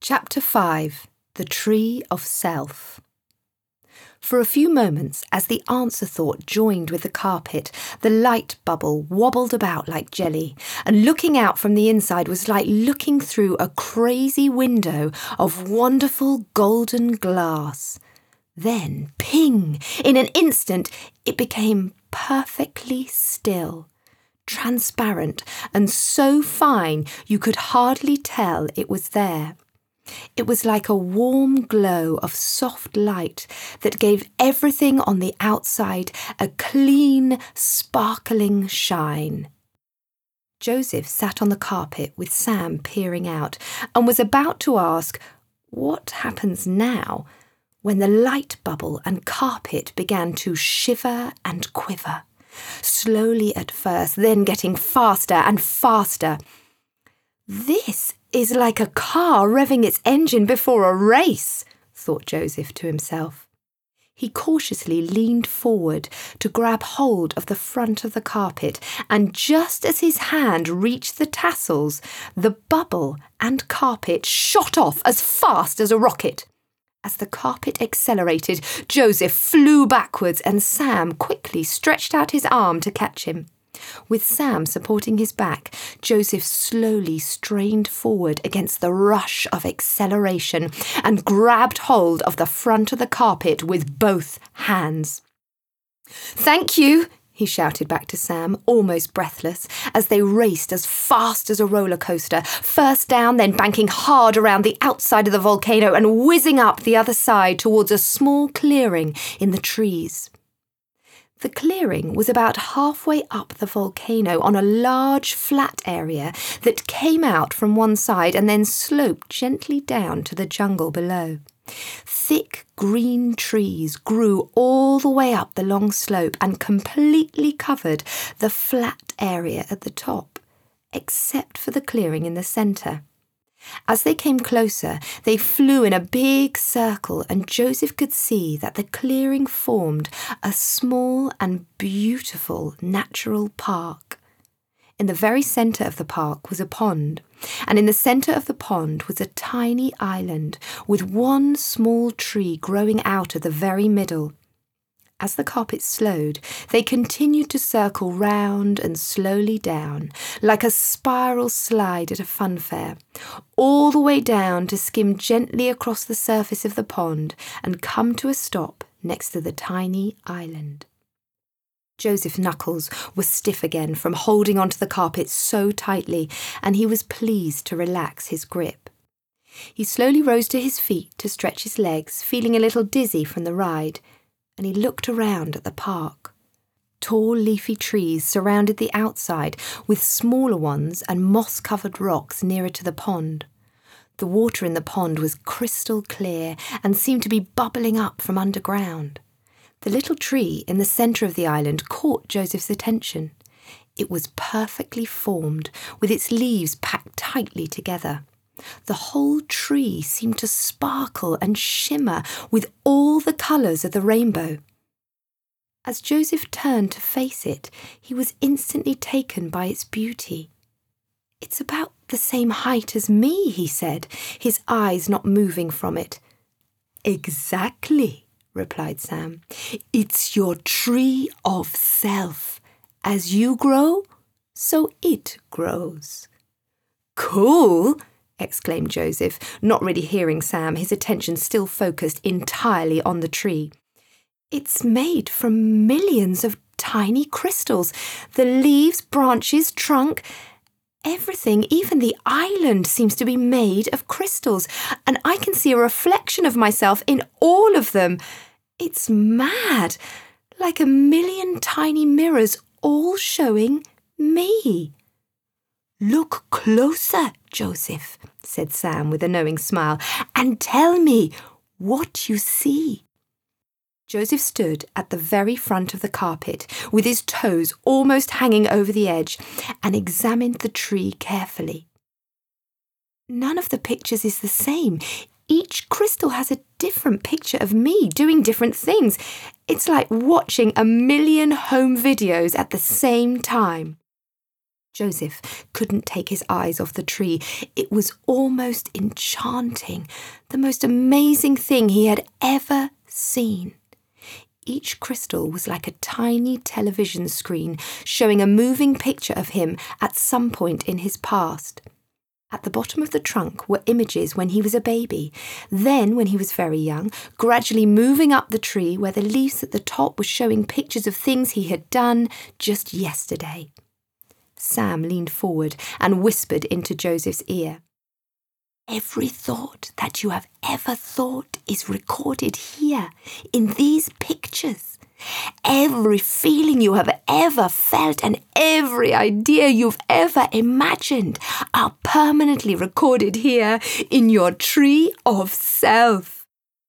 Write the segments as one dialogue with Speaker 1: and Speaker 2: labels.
Speaker 1: Chapter 5. The Tree of Self. For a few moments, as the answer thought joined with the carpet, the light bubble wobbled about like jelly, and looking out from the inside was like looking through a crazy window of wonderful golden glass. Then, ping! In an instant, it became perfectly still, transparent, and so fine you could hardly tell it was there. It was like a warm glow of soft light that gave everything on the outside a clean, sparkling shine. Joseph sat on the carpet with Sam peering out and was about to ask, "What happens now?" when the light bubble and carpet began to shiver and quiver, slowly at first, then getting faster and faster. "This is like a car revving its engine before a race," thought Joseph to himself. He cautiously leaned forward to grab hold of the front of the carpet, and just as his hand reached the tassels, the bubble and carpet shot off as fast as a rocket. As the carpet accelerated, Joseph flew backwards, and Sam quickly stretched out his arm to catch him. With Sam supporting his back, Joseph slowly strained forward against the rush of acceleration and grabbed hold of the front of the carpet with both hands. "Thank you," he shouted back to Sam, almost breathless, as they raced as fast as a roller coaster, first down, then banking hard around the outside of the volcano and whizzing up the other side towards a small clearing in the trees. The clearing was about halfway up the volcano on a large flat area that came out from one side and then sloped gently down to the jungle below. Thick green trees grew all the way up the long slope and completely covered the flat area at the top, except for the clearing in the centre. As they came closer, they flew in a big circle, and Joseph could see that the clearing formed a small and beautiful natural park. In the very centre of the park was a pond, and in the centre of the pond was a tiny island with one small tree growing out of the very middle. As the carpet slowed, they continued to circle round and slowly down, like a spiral slide at a funfair, all the way down to skim gently across the surface of the pond and come to a stop next to the tiny island. Joseph's knuckles were stiff again from holding onto the carpet so tightly, and he was pleased to relax his grip. He slowly rose to his feet to stretch his legs, feeling a little dizzy from the ride, and he looked around at the park. Tall leafy trees surrounded the outside, with smaller ones and moss-covered rocks nearer to the pond. The water in the pond was crystal clear and seemed to be bubbling up from underground. The little tree in the centre of the island caught Joseph's attention. It was perfectly formed, with its leaves packed tightly together. The whole tree seemed to sparkle and shimmer with all the colours of the rainbow. As Joseph turned to face it, he was instantly taken by its beauty. "It's about the same height as me," he said, his eyes not moving from it. "Exactly," replied Sam. "It's your tree of self. As you grow, so it grows." "Cool!" exclaimed Joseph, not really hearing Sam, his attention still focused entirely on the tree. "It's made from millions of tiny crystals. The leaves, branches, trunk, everything, even the island seems to be made of crystals, and I can see a reflection of myself in all of them. It's mad, like a million tiny mirrors all showing me." "Look closer, Joseph," said Sam with a knowing smile, "and tell me what you see." Joseph stood at the very front of the carpet, with his toes almost hanging over the edge, and examined the tree carefully. "None of the pictures is the same. Each crystal has a different picture of me doing different things. It's like watching a million home videos at the same time." Joseph couldn't take his eyes off the tree. It was almost enchanting, the most amazing thing he had ever seen. Each crystal was like a tiny television screen showing a moving picture of him at some point in his past. At the bottom of the trunk were images when he was a baby, then when he was very young, gradually moving up the tree where the leaves at the top were showing pictures of things he had done just yesterday. Sam leaned forward and whispered into Joseph's ear. Every thought that you have ever thought is recorded here, in these pictures. Every feeling you have ever felt and every idea you've ever imagined are permanently recorded here in your tree of self.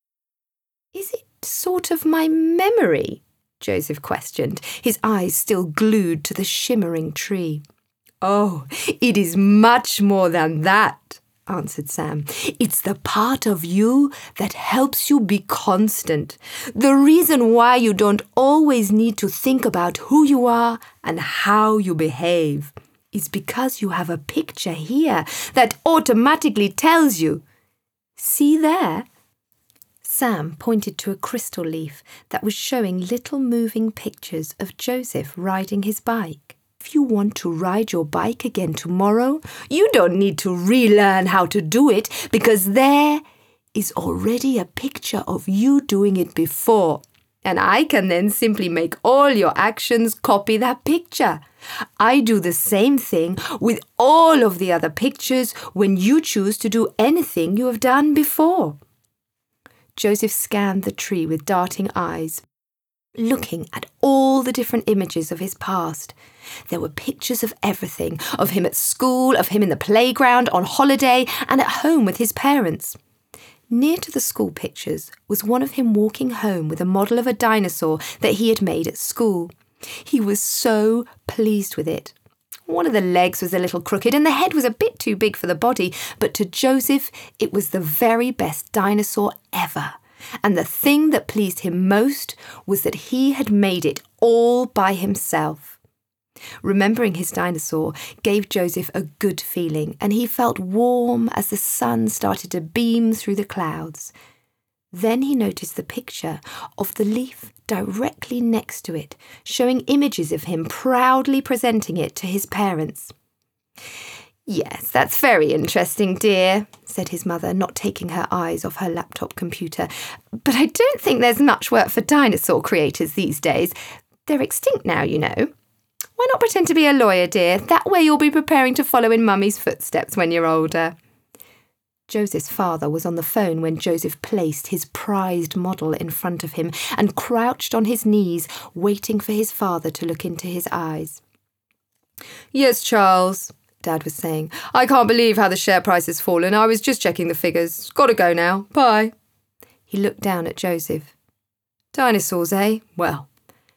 Speaker 1: Is it sort of my memory? Joseph questioned, his eyes still glued to the shimmering tree. Oh, it is much more than that, answered Sam. It's the part of you that helps you be constant. The reason why you don't always need to think about who you are and how you behave is because you have a picture here that automatically tells you. See there? Sam pointed to a crystal leaf that was showing little moving pictures of Joseph riding his bike. If you want to ride your bike again tomorrow, you don't need to relearn how to do it because there is already a picture of you doing it before. And I can then simply make all your actions copy that picture. I do the same thing with all of the other pictures when you choose to do anything you have done before. Joseph scanned the tree with darting eyes, looking at all the different images of his past. There were pictures of everything, of him at school, of him in the playground, on holiday, and at home with his parents. Near to the school pictures was one of him walking home with a model of a dinosaur that he had made at school. He was so pleased with it. One of the legs was a little crooked and the head was a bit too big for the body, but to Joseph it was the very best dinosaur ever. And the thing that pleased him most was that he had made it all by himself. Remembering his dinosaur gave Joseph a good feeling, and he felt warm as the sun started to beam through the clouds. Then he noticed the picture of the leaf directly next to it, showing images of him proudly presenting it to his parents. Yes, that's very interesting, dear, said his mother, not taking her eyes off her laptop computer. But I don't think there's much work for dinosaur creators these days. They're extinct now, you know. Why not pretend to be a lawyer, dear? That way you'll be preparing to follow in Mummy's footsteps when you're older. Joseph's father was on the phone when Joseph placed his prized model in front of him and crouched on his knees, waiting for his father to look into his eyes. Yes, Charles, Dad was saying. I can't believe how the share price has fallen. I was just checking the figures. Gotta go now. Bye. He looked down at Joseph. Dinosaurs, eh? Well.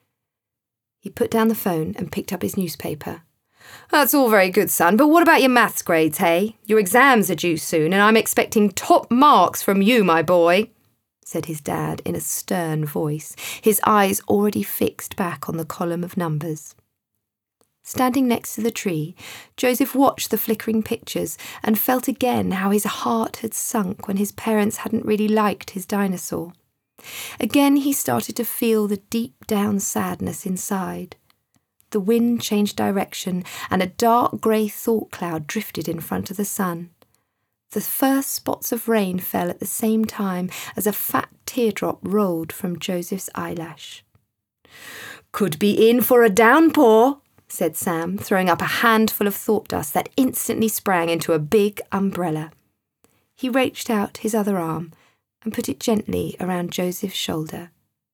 Speaker 1: He put down the phone and picked up his newspaper. That's all very good, son, but what about your maths grades, hey? Your exams are due soon, and I'm expecting top marks from you, my boy, said his dad in a stern voice, his eyes already fixed back on the column of numbers. Standing next to the tree, Joseph watched the flickering pictures and felt again how his heart had sunk when his parents hadn't really liked his dinosaur. Again he started to feel the deep-down sadness inside. The wind changed direction and a dark grey thought cloud drifted in front of the sun. The first spots of rain fell at the same time as a fat teardrop rolled from Joseph's eyelash. Could be in for a downpour, said Sam, throwing up a handful of thought dust that instantly sprang into a big umbrella. He reached out his other arm and put it gently around Joseph's shoulder.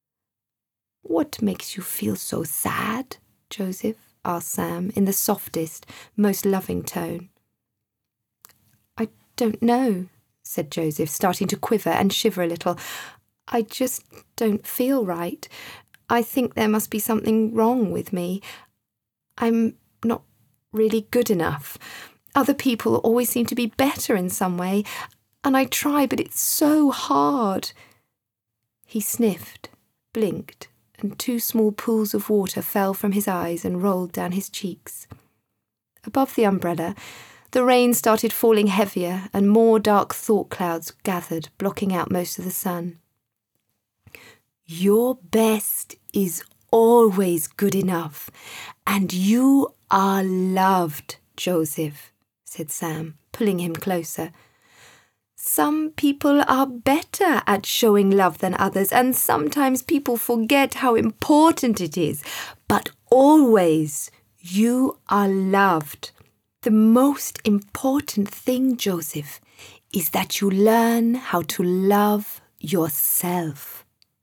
Speaker 1: What makes you feel so sad, Joseph? Asked Sam in the softest, most loving tone. I don't know, said Joseph, starting to quiver and shiver a little. I just don't feel right. I think there must be something wrong with me. I'm not really good enough. Other people always seem to be better in some way, and I try, but it's so hard. He sniffed, blinked, and 2 small pools of water fell from his eyes and rolled down his cheeks. Above the umbrella, the rain started falling heavier and more dark thought clouds gathered, blocking out most of the sun. Your best is always good enough, and you are loved, Joseph, said Sam, pulling him closer. Some people are better at showing love than others, and sometimes people forget how important it is. But always, you are loved. The most important thing, Joseph, is that you learn how to love yourself.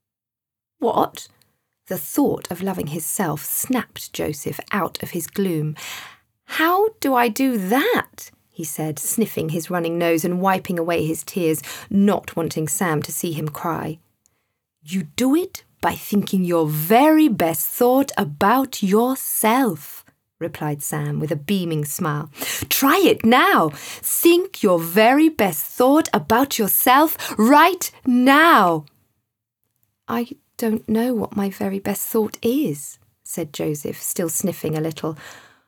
Speaker 1: What? The thought of loving himself snapped Joseph out of his gloom. How do I do that? He said, sniffing his running nose and wiping away his tears, not wanting Sam to see him cry. You do it by thinking your very best thought about yourself, replied Sam with a beaming smile. Try it now. Think your very best thought about yourself right now. I don't know what my very best thought is, said Joseph, still sniffing a little.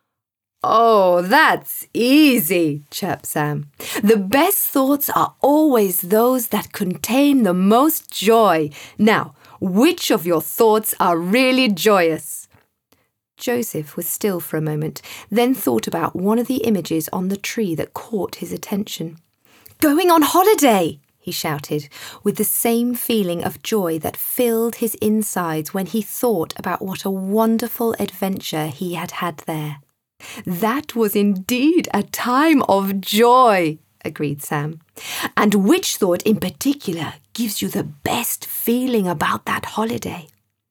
Speaker 1: Oh, that's easy, chirped Sam. The best thoughts are always those that contain the most joy. Now, which of your thoughts are really joyous? Joseph was still for a moment, then thought about one of the images on the tree that caught his attention. Going on holiday! He shouted, with the same feeling of joy that filled his insides when he thought about what a wonderful adventure he had had there. That was indeed a time of joy, agreed Sam. And which thought in particular gives you the best feeling about that holiday?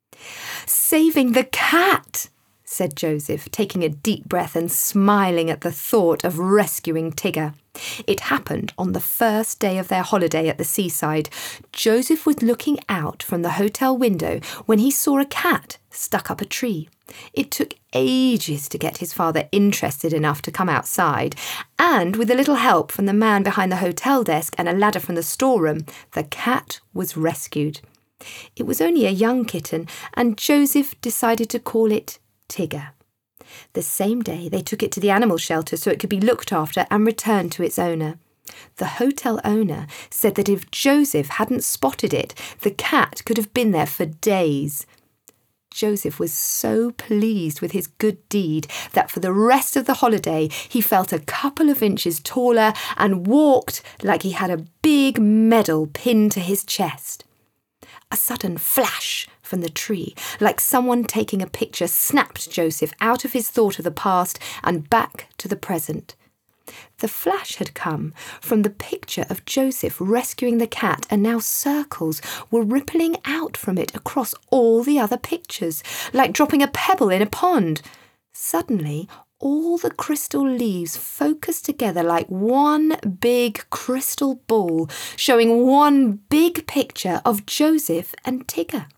Speaker 1: Saving the cat, said Joseph, taking a deep breath and smiling at the thought of rescuing Tigger. It happened on the first day of their holiday at the seaside. Joseph was looking out from the hotel window when he saw a cat stuck up a tree. It took ages to get his father interested enough to come outside, and with a little help from the man behind the hotel desk and a ladder from the storeroom, the cat was rescued. It was only a young kitten, and Joseph decided to call it Tigger. The same day they took it to the animal shelter so it could be looked after and returned to its owner. The hotel owner said that if Joseph hadn't spotted it, the cat could have been there for days. Joseph was so pleased with his good deed that for the rest of the holiday he felt a couple of inches taller and walked like he had a big medal pinned to his chest. A sudden flash from the tree, like someone taking a picture, snapped Joseph out of his thought of the past and back to the present. The flash had come from the picture of Joseph rescuing the cat, and now circles were rippling out from it across all the other pictures, like dropping a pebble in a pond. Suddenly, all the crystal leaves focused together like one big crystal ball, showing one big picture of Joseph and Tigger.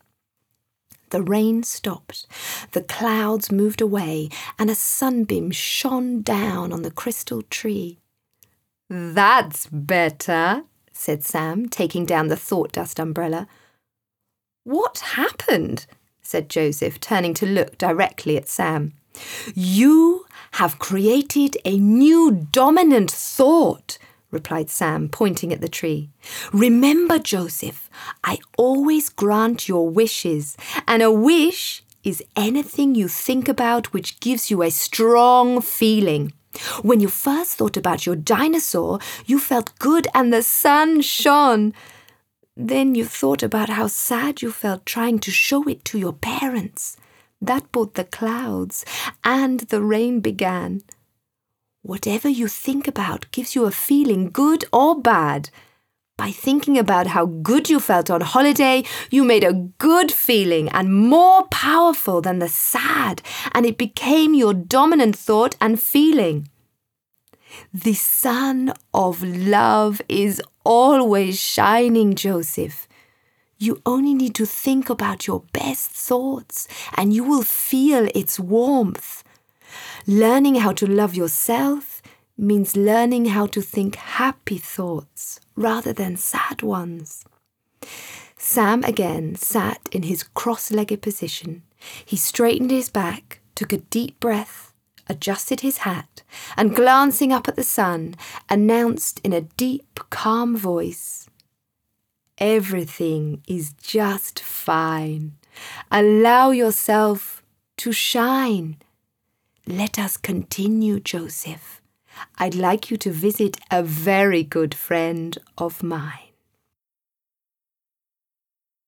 Speaker 1: The rain stopped, the clouds moved away, and a sunbeam shone down on the crystal tree. That's better, said Sam, taking down the thought dust umbrella. What happened? Said Joseph, turning to look directly at Sam. You have created a new dominant thought, replied Sam, pointing at the tree. Remember, Joseph, I always grant your wishes, and a wish is anything you think about which gives you a strong feeling. When you first thought about your dinosaur, you felt good and the sun shone. Then you thought about how sad you felt trying to show it to your parents. That brought the clouds, and the rain began. Whatever you think about gives you a feeling, good or bad. By thinking about how good you felt on holiday, you made a good feeling and more powerful than the sad, and it became your dominant thought and feeling. The sun of love is always shining, Joseph. You only need to think about your best thoughts, and you will feel its warmth. Learning how to love yourself means learning how to think happy thoughts rather than sad ones. Sam again sat in his cross-legged position. He straightened his back, took a deep breath, adjusted his hat, and glancing up at the sun, announced in a deep, calm voice, "Everything is just fine. Allow yourself to shine. Let us continue, Joseph. I'd like you to visit a very good friend of mine."